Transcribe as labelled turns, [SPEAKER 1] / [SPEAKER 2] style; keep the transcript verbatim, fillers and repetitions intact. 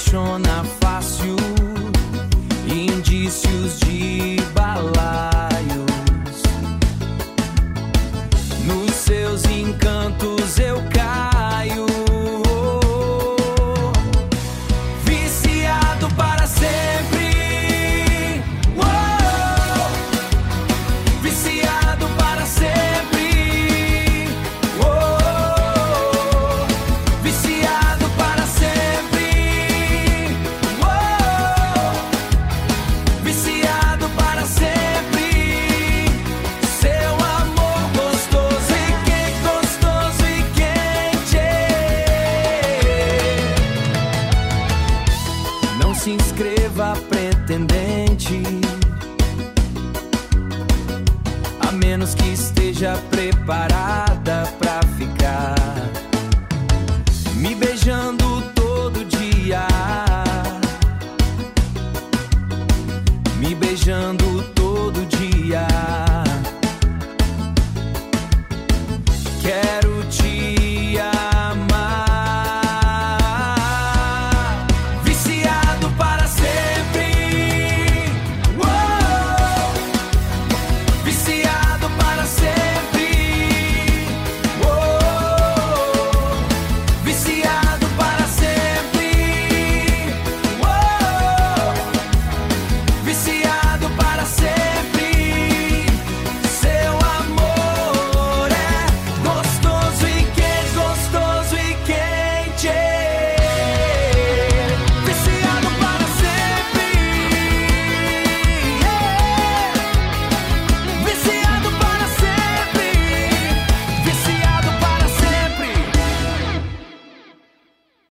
[SPEAKER 1] apaixona fácil, indícios de balaios. Nos seus encantos eu caio, viciado para sempre. Uou! Viciado para sempre. Uou! Viciado para sempre. Uou! Viciado para sempre. Seu amor gostoso e quente, gostoso e quente. Não se inscreva, pretendente, a menos que esteja preparada pra ficar me beijando todo dia, me beijando todo